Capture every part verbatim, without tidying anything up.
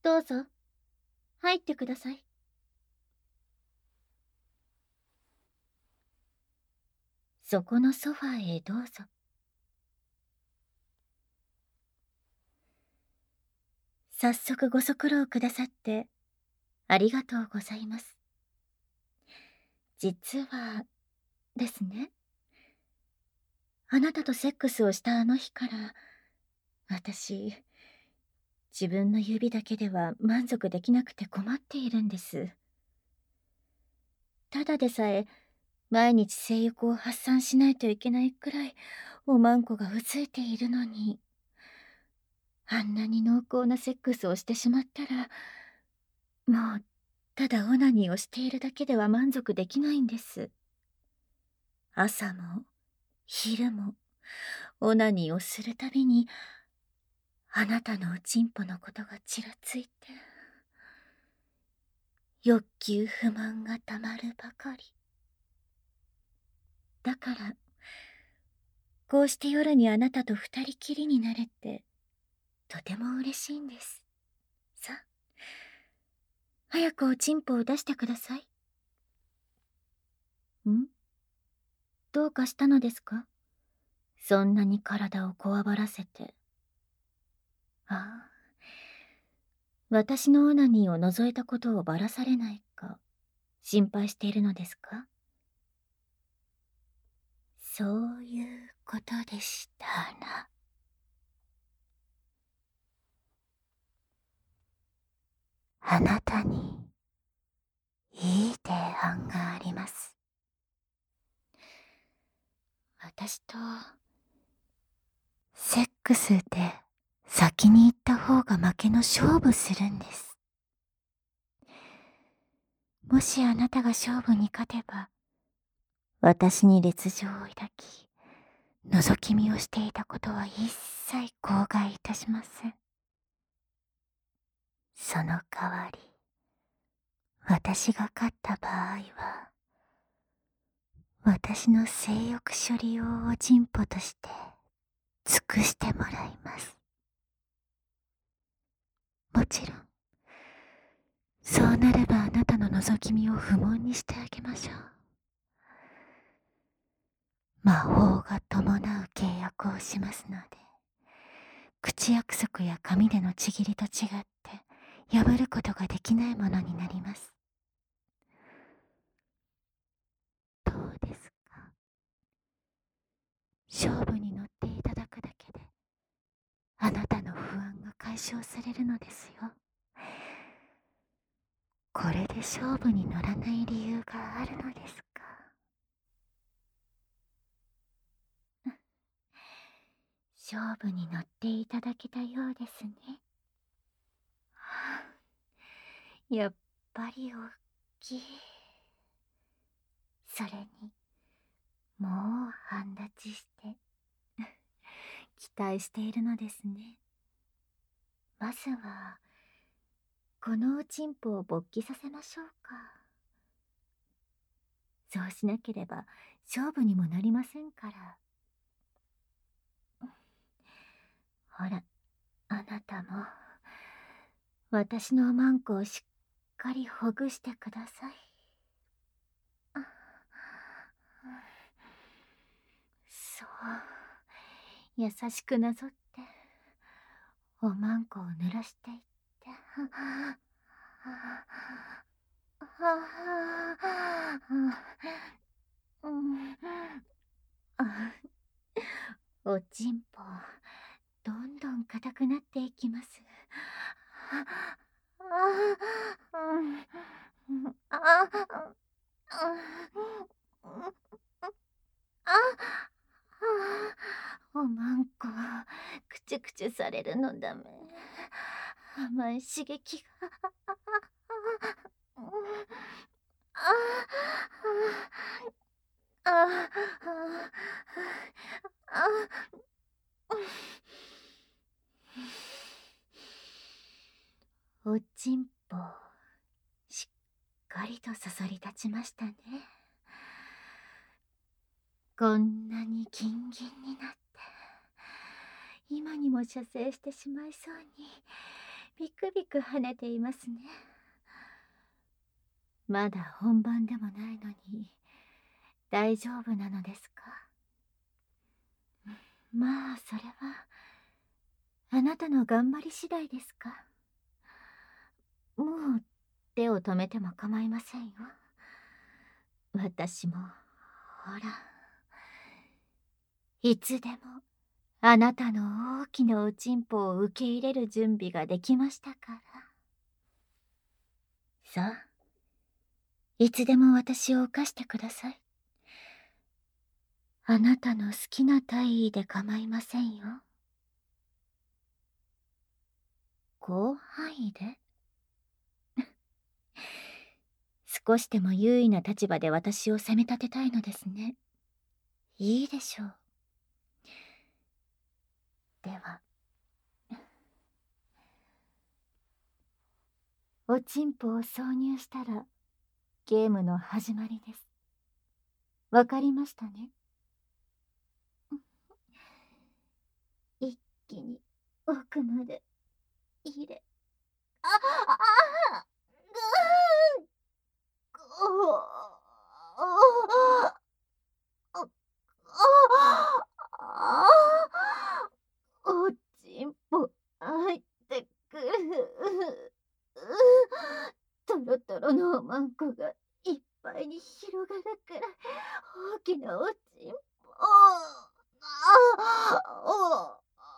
どうぞ、入ってください。そこのソファーへどうぞ。早速ご足労くださってありがとうございます。実はですね、あなたとセックスをしたあの日から、私、自分の指だけでは満足できなくて困っているんです。ただでさえ、毎日性欲を発散しないといけないくらい、おまんこがうついているのに、あんなに濃厚なセックスをしてしまったら、もう、ただオナニーをしているだけでは満足できないんです。朝も、昼も、オナニーをするたびに、あなたのおちんぽのことがちらついて、欲求不満がたまるばかり。だから、こうして夜にあなたと二人きりになれて、とても嬉しいんです。さあ、早くおちんぽを出してください。ん？どうかしたのですか？そんなに体をこわばらせて。ああ、私のオナニーを覗いたことをばらされないか、心配しているのですか？そういうことでしたな。あなたにいい提案があります。私とセックスで先に行った方が負けの勝負するんです。もしあなたが勝負に勝てば、私に烈情を抱き、覗き見をしていたことは一切口外いたしません。その代わり、私が勝った場合は、私の性欲処理用おちんぽとして尽くしてもらいます。もちろん、そうなればあなたの覗き見を不問にしてあげましょう。魔法が伴う契約をしますので、口約束や紙でのちぎりと違って破ることができないものになります。どうですか？勝負に乗っていただくだけで、あなたの不安が解消されるのですよ。これで勝負に乗らない理由があるのですか？勝負に乗っていただけたようですね。はあ、やっぱり大きい。それに、もう半立ちして期待しているのですね。まずはこのおちんぽを勃起させましょうか。そうしなければ勝負にもなりませんから。ほら、あなたも私のおまんこをしっかりほぐしてください。そう、優しくなぞっておまんこを濡らしていって。おちんぽどんどん硬くなっていきます。おまんこくちゅくちゅされるのだめ。甘い刺激が。おちんぽしっかりとそそり立ちましたね。こんなにギンギンになって、今にも射精してしまいそうにビクビク跳ねていますね。まだ本番でもないのに大丈夫なのですか？まあそれはあなたの頑張り次第ですか。もう手を止めても構いませんよ。私もほら、いつでもあなたの大きなおちんぽを受け入れる準備ができましたから。さあ、いつでも私を犯してください。あなたの好きな体位で構いませんよ。広範囲で少しでも優位な立場で私を責め立てたいのですね。いいでしょう。では、おちんぽを挿入したらゲームの始まりです。わかりましたね。一気に奥まで入れ、ああぐーごああおちんぽ入ってくる。トロトロのおまんこがいっぱいに広がるくらい大きなおちんぽ。あお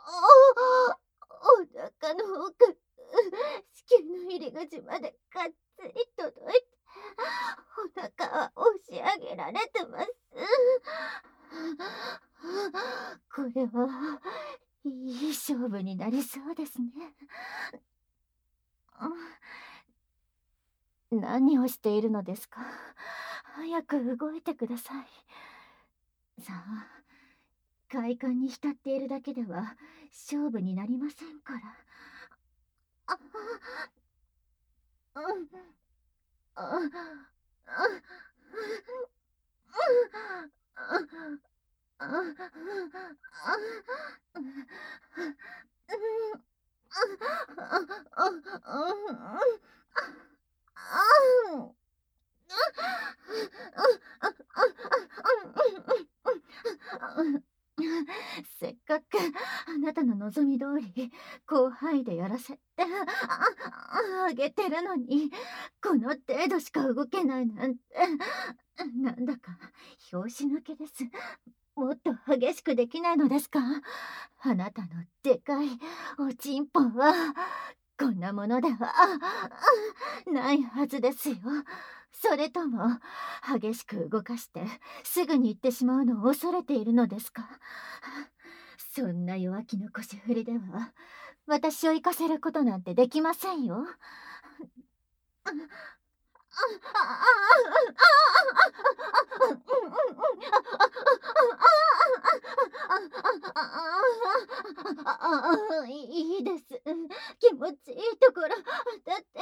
お腹の奥、子宮の入り口までがっつり届いて、お腹は押し上げられてます。これはいい勝負になりそうですね。何をしているのですか？早く動いてください。さあ、快感に浸っているだけでは勝負になりませんから。あうん、あせっかくあなたの望み通り広範囲でやらせてああげてるのに、この程度しか動けないなんて、なんだか拍子抜けです。もっと激しくできないのですか？あなたのでかいおちんぽはこんなものではないはずですよ。それとも激しく動かしてすぐに行ってしまうのを恐れているのですか？そんな弱気の腰振りでは私を行かせることなんてできませんよ。いいです。気持ちいいところ当たって。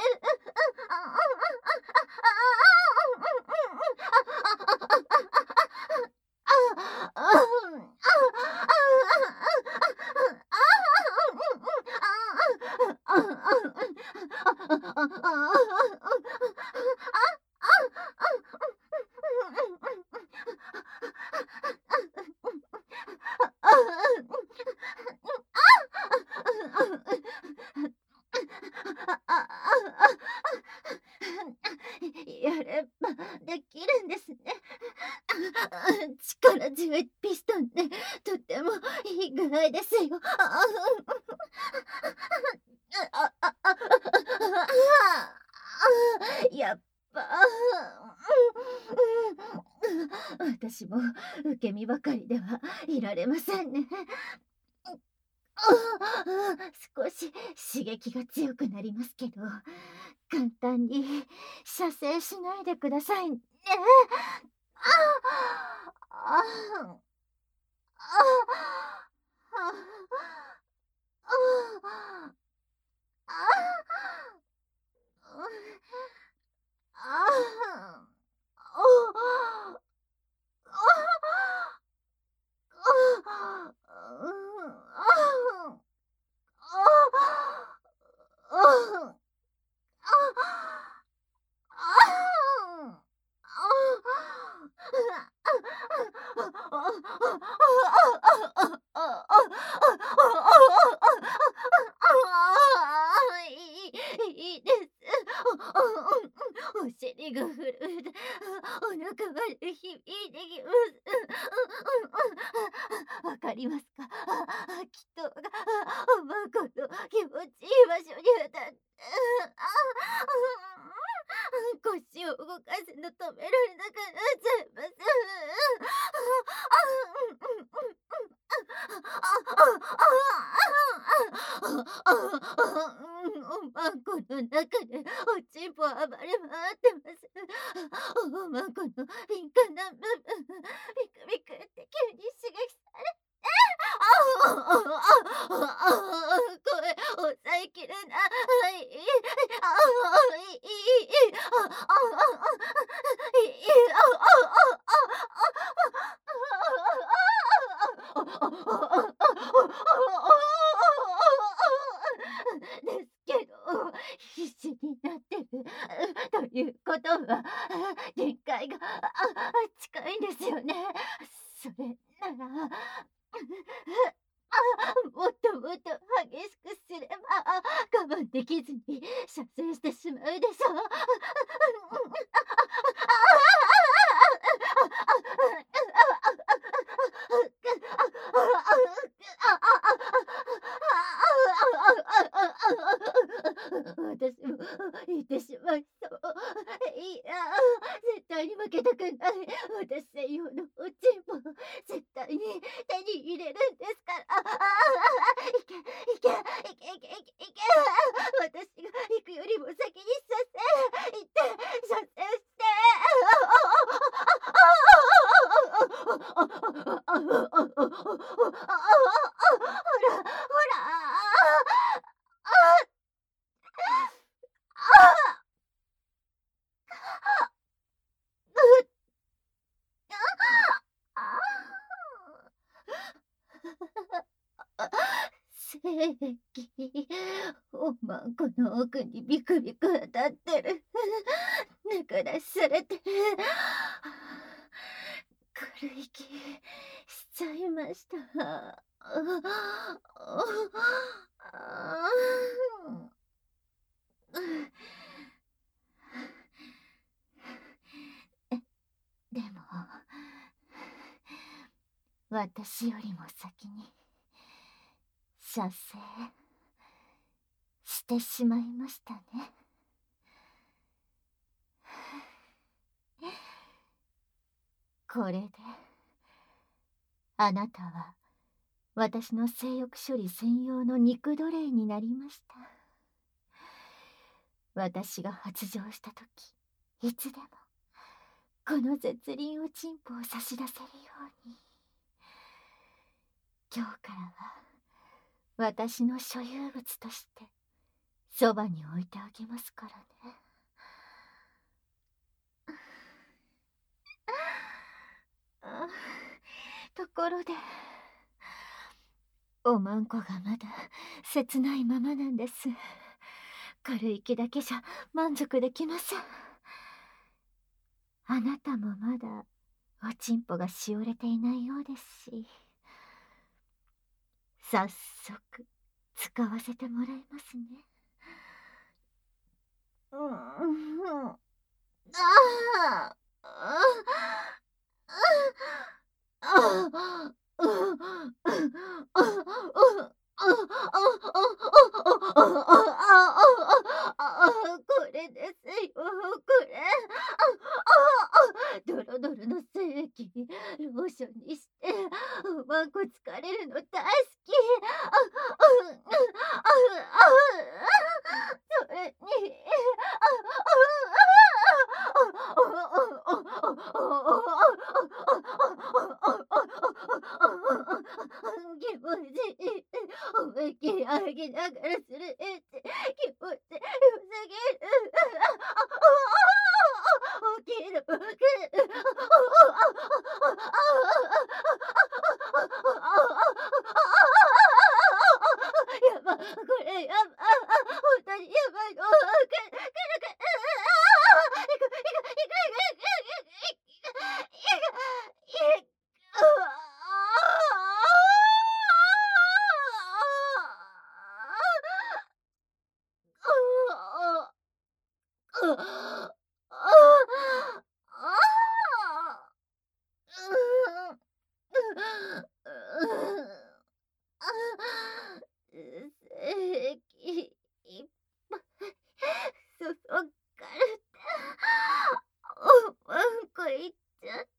やればできるんですね。力強いピストンでとってもいい具合ですよ。やっぱ私も受け身ばかりではいられませんね。少し刺激が強くなりますけど、簡単に射精しないでくださいね。あいいです。お尻が震えて、お腹が響いてきます。わかりますか？きっとがおまんこの気持ちいい場所に当たって、腰を動かすの止められなくなっちゃいます。おまんこの中でおちんぽ暴れ回ってます。おまんこの敏感な部分、ビクビクって急に刺激され、声抑えきれない。ですけど、必死になってるということは、限界が近いんですよね。それなら、もっともっと激しくすれば我慢できずに射精してしまうでしょう。私も言ってしまいそう。いや、絶対に負けたくない。私専用のおちんぽ絶対に手に入れるんですから。いけいけいけいけいけいけ。私が行くよりも先に射精行って射精して。ほらほら。精液、おまんこの奥にビクビク当たってる。中出しされて、軽い息しちゃいました。でも、私よりも先に射精してしまいましたね。これであなたは私の性欲処理専用の肉奴隷になりました。私が発情したとき、いつでもこの絶倫おちんぽを差し出せるように。今日からは私の所有物としてそばに置いてあげますからね。ところで、おまんこがまだ切ないままなんです。軽い息だけじゃ満足できません。あなたもまだおちんぽがしおれていないようですし、早速使わせてもらいますね。うん、ああ、これですよ、これ。ドロドロの精液ローションにして、おまんこ疲れるの大好き。それに、気持ちいい。思いっきり歩きながらするエッチ、気持ちよすぎる。大きいの分かる。やば、これやば、本当にやば液いっぱい注がれて、おうんこいっちゃった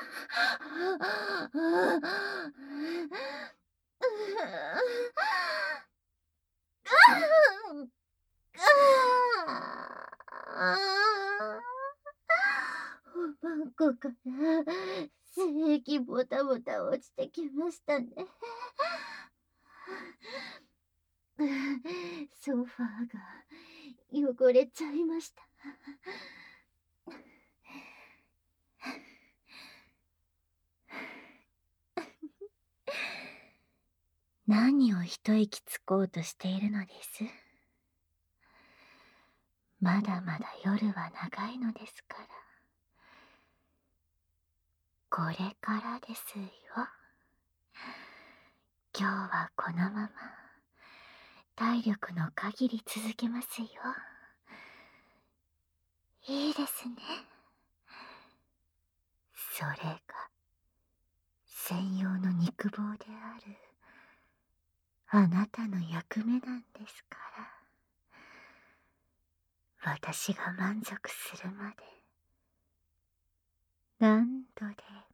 おまんこから精液ボタボタ落ちてきましたね。ソファーが汚れちゃいました。何を一息つこうとしているのです。まだまだ夜は長いのですから。これからですよ。今日はこのまま体力の限り続けますよ。いいですね。それが専用の肉棒であるあなたの役目なんですから。私が満足するまで何度で